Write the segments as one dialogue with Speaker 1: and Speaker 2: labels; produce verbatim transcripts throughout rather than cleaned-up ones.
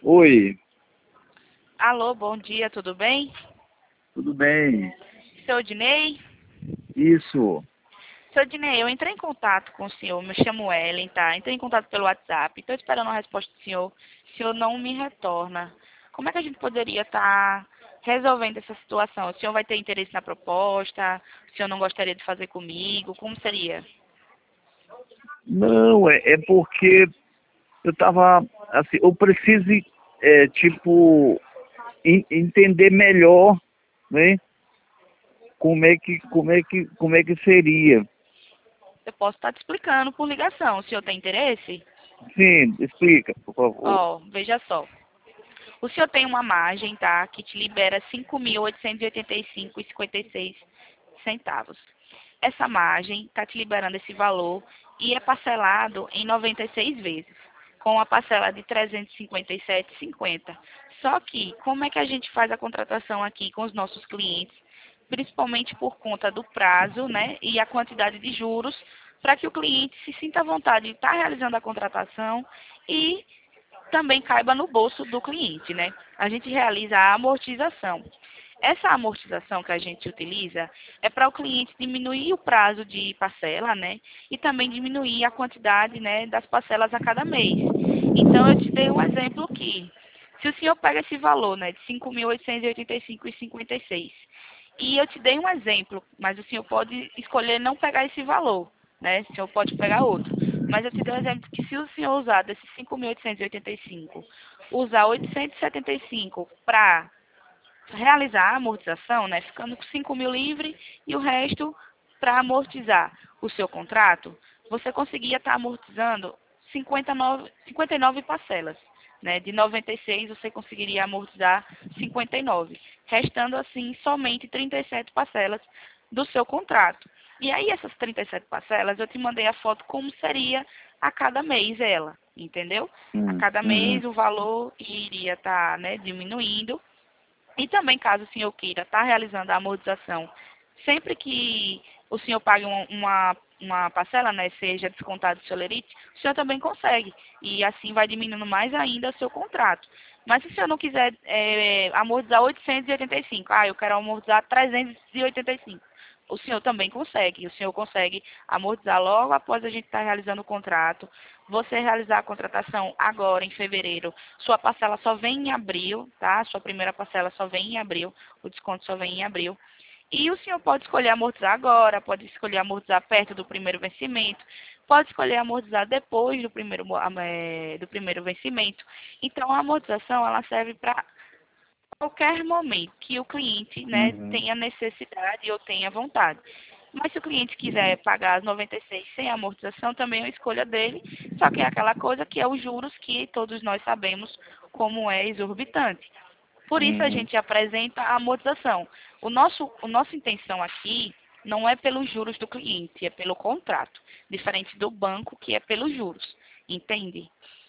Speaker 1: Oi,
Speaker 2: Alô, bom dia, tudo bem?
Speaker 1: tudo bem?
Speaker 2: Seu Dinei?
Speaker 1: Isso.
Speaker 2: Seu Dinei, eu entrei em contato com o senhor, me chamo Ellen, tá? Entrei em contato pelo WhatsApp, estou esperando a resposta do senhor. O senhor não me retorna. Como é que a gente poderia estar resolvendo essa situação? O senhor vai ter interesse na proposta? O senhor não gostaria de fazer comigo? Como seria?
Speaker 1: Não, é, é porque eu tava, assim, eu preciso, é, tipo, en- entender melhor, né? Como é que, como é que, como é que seria.
Speaker 2: Eu posso estar te explicando por ligação. O senhor tem interesse?
Speaker 1: Sim, explica, por favor.
Speaker 2: Ó, veja só. O senhor tem uma margem, tá? Que te libera cinco mil oitocentos e oitenta e cinco vírgula cinquenta e seis centavos. Essa margem está te liberando esse valor e é parcelado em noventa e seis vezes, com a parcela de trezentos e cinquenta e sete vírgula cinquenta. Só que, como é que a gente faz a contratação aqui com os nossos clientes, principalmente por conta do prazo, né, e a quantidade de juros, para que o cliente se sinta à vontade de estar realizando a contratação e também caiba no bolso do cliente, né? A gente realiza a amortização. Essa amortização que a gente utiliza é para o cliente diminuir o prazo de parcela, né? E também diminuir a quantidade, né, das parcelas a cada mês. Então, eu te dei um exemplo aqui. Se o senhor pega esse valor, né, de cinco mil oitocentos e oitenta e cinco vírgula cinquenta e seis, e eu te dei um exemplo, mas o senhor pode escolher não pegar esse valor, né? O senhor pode pegar outro. Mas eu te dei um exemplo que se o senhor usar desses cinco mil oitocentos e oitenta e cinco, usar oitocentos e setenta e cinco para realizar a amortização, né, ficando com cinco mil livre e o resto para amortizar o seu contrato, você conseguia estar amortizando cinquenta e nove, cinquenta e nove parcelas. Né, de noventa e seis você conseguiria amortizar cinquenta e nove, restando assim somente trinta e sete parcelas do seu contrato. E aí essas trinta e sete parcelas, eu te mandei a foto como seria a cada mês ela, entendeu? A
Speaker 1: Hum,
Speaker 2: cada mês
Speaker 1: uhum.
Speaker 2: o valor iria estar, né, diminuindo e também, caso o senhor queira estar realizando a amortização, sempre que o senhor pague uma, uma, uma parcela, né, seja descontado do seu lerite, o senhor também consegue. E assim vai diminuindo mais ainda o seu contrato. Mas se o senhor não quiser é, amortizar oitocentos e oitenta e cinco, ah, eu quero amortizar trezentos e oitenta e cinco. O senhor também consegue. O senhor consegue amortizar logo após a gente estar realizando o contrato. Você realizar a contratação agora, em fevereiro, sua parcela só vem em abril, tá? Sua primeira parcela só vem em abril, o desconto só vem em abril. E o senhor pode escolher amortizar agora, pode escolher amortizar perto do primeiro vencimento, pode escolher amortizar depois do primeiro, é, do primeiro vencimento. Então, a amortização ela serve para qualquer momento que o cliente, né,
Speaker 1: Uhum.
Speaker 2: tenha necessidade ou tenha vontade. Mas se o cliente quiser pagar as noventa e seis sem amortização, também é uma escolha dele. Só que é aquela coisa que é os juros que todos nós sabemos como é exorbitante. Por isso a
Speaker 1: Uhum.
Speaker 2: gente apresenta a amortização. O nosso, o nossa intenção aqui não é pelos juros do cliente, é pelo contrato. Diferente do banco, que é pelos juros. Entende?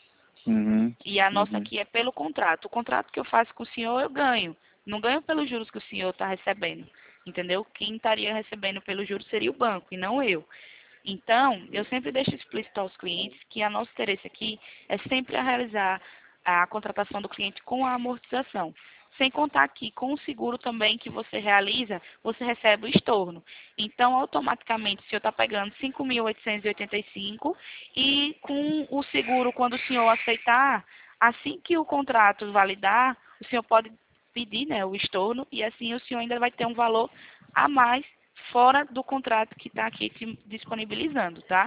Speaker 1: Uhum.
Speaker 2: E a nossa
Speaker 1: Uhum.
Speaker 2: aqui é pelo contrato. O contrato que eu faço com o senhor, eu ganho. Não ganho pelos juros que o senhor está recebendo. Entendeu? Quem estaria recebendo pelos juros seria o banco e não eu. Então, eu sempre deixo explícito aos clientes que a nosso interesse aqui é sempre a realizar a contratação do cliente com a amortização. Sem contar que com o seguro também que você realiza, você recebe o estorno. Então, automaticamente, o senhor está pegando cinco mil oitocentos e oitenta e cinco e com o seguro, quando o senhor aceitar, assim que o contrato validar, o senhor pode pedir, né, o estorno e assim o senhor ainda vai ter um valor a mais fora do contrato que está aqui te disponibilizando, tá?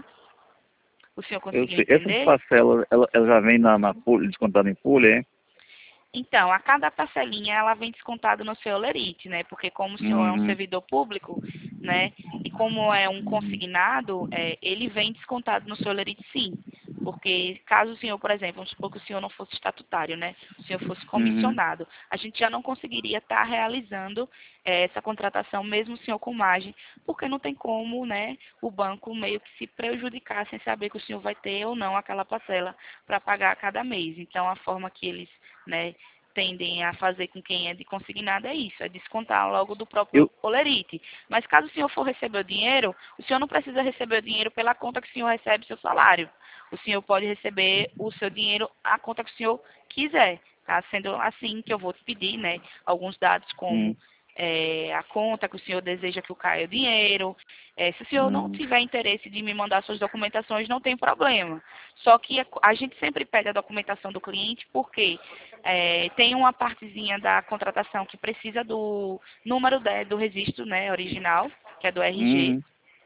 Speaker 2: O senhor
Speaker 1: Eu
Speaker 2: conseguiu
Speaker 1: sei. Essas
Speaker 2: entender?
Speaker 1: parcelas, ela, ela já vem na, na folha, descontada em folha, é?
Speaker 2: Então, a cada parcelinha ela vem descontado no seu lerite, né? Porque como o senhor é um
Speaker 1: Uhum.
Speaker 2: servidor público, né? E como é um
Speaker 1: Uhum.
Speaker 2: consignado, é, ele vem descontado no seu lerite sim. Porque caso o senhor, por exemplo, vamos supor que o senhor não fosse estatutário, né? O senhor fosse
Speaker 1: Uhum.
Speaker 2: comissionado, a gente já não conseguiria estar realizando é, essa contratação, mesmo o senhor com margem, porque não tem como, né, o banco meio que se prejudicar sem saber que o senhor vai ter ou não aquela parcela para pagar a cada mês. Então, a forma que eles, né, tendem a fazer com quem é de consignado é isso, é descontar logo do próprio
Speaker 1: Eu,
Speaker 2: olerite. Mas caso o senhor for receber o dinheiro, o senhor não precisa receber o dinheiro pela conta que o senhor recebe seu salário. O senhor pode receber o seu dinheiro à conta que o senhor quiser. Tá sendo assim que eu vou te pedir, né, alguns dados como
Speaker 1: Hum,
Speaker 2: é, a conta que o senhor deseja que eu caia o dinheiro. É, se o senhor não
Speaker 1: hum,
Speaker 2: tiver interesse de me mandar suas documentações, não tem problema. Só que a, a gente sempre pede a documentação do cliente porque é, tem uma partezinha da contratação que precisa do número de- do registro, né, original, que é do R G.
Speaker 1: hum,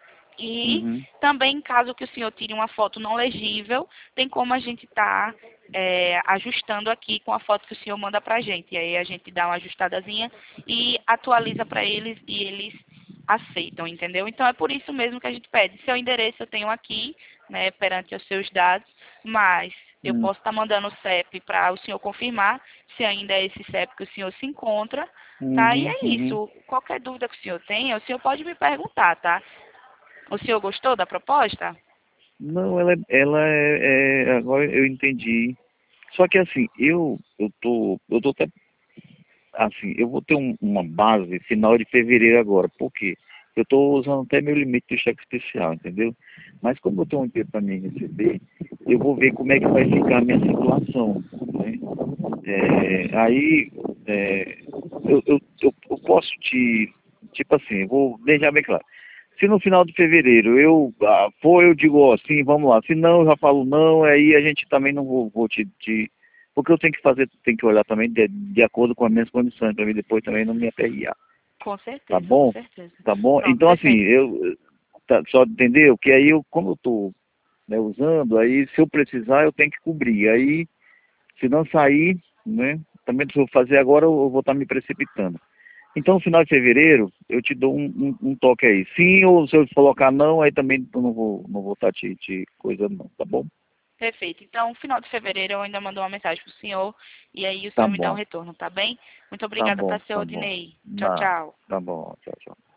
Speaker 2: E
Speaker 1: uhum,
Speaker 2: também, caso que o senhor tire uma foto não legível, tem como a gente estar ajustando aqui com a foto que o senhor manda para a gente. E aí a gente dá uma ajustadazinha e atualiza para eles e eles aceitam, entendeu? Então é por isso mesmo que a gente pede. Seu endereço eu tenho aqui, né, perante os seus dados, mas eu
Speaker 1: hum,
Speaker 2: posso estar mandando o C E P para o senhor confirmar se ainda é esse C E P que o senhor se encontra, tá? E
Speaker 1: uhum,
Speaker 2: é
Speaker 1: uhum.
Speaker 2: isso. Qualquer dúvida que o senhor tenha, o senhor pode me perguntar, tá? O senhor gostou da proposta?
Speaker 1: Não, ela, é- ela é, é- agora eu entendi. Só que assim, eu, eu tô, eu tô até, assim, eu vou ter um- uma base final de fevereiro agora. Por quê? Eu estou usando até meu limite do cheque especial, entendeu? Mas como eu tenho um tempo para mim receber, eu vou ver como é que vai ficar a minha situação, né? É, aí, é, eu, eu, eu, eu posso te, tipo assim, eu vou deixar bem claro. Se no final de fevereiro eu ah, for, eu digo, ó, sim, vamos lá. Se não, eu já falo não, aí a gente também não vou, vou te, te... Porque eu tenho que fazer, tenho que olhar também de, de acordo com as minhas condições, para mim depois também não me aperrear.
Speaker 2: Com
Speaker 1: Tá
Speaker 2: certeza, com
Speaker 1: bom?
Speaker 2: certeza.
Speaker 1: Tá bom?
Speaker 2: Pronto,
Speaker 1: Então, assim,
Speaker 2: perfeito.
Speaker 1: eu... Tá, só entendeu? Que aí, eu, como eu tô, né, usando, aí se eu precisar, eu tenho que cobrir. Aí, se não sair, né, também se eu fazer agora, eu vou estar me precipitando. Então, no final de fevereiro, eu te dou um, um, um toque aí. Sim, ou se eu colocar não, aí também eu não vou não vou estar te, te coisando não, tá bom?
Speaker 2: Perfeito. Então, final de fevereiro eu ainda mando uma mensagem pro senhor e aí o
Speaker 1: Tá
Speaker 2: senhor me dá um
Speaker 1: bom,
Speaker 2: retorno, tá bem? Muito
Speaker 1: tá
Speaker 2: obrigada,
Speaker 1: bom,
Speaker 2: tá, seu
Speaker 1: tá bom.
Speaker 2: Odinei. Tchau,
Speaker 1: Não,
Speaker 2: tchau.
Speaker 1: tá bom, tchau, tchau.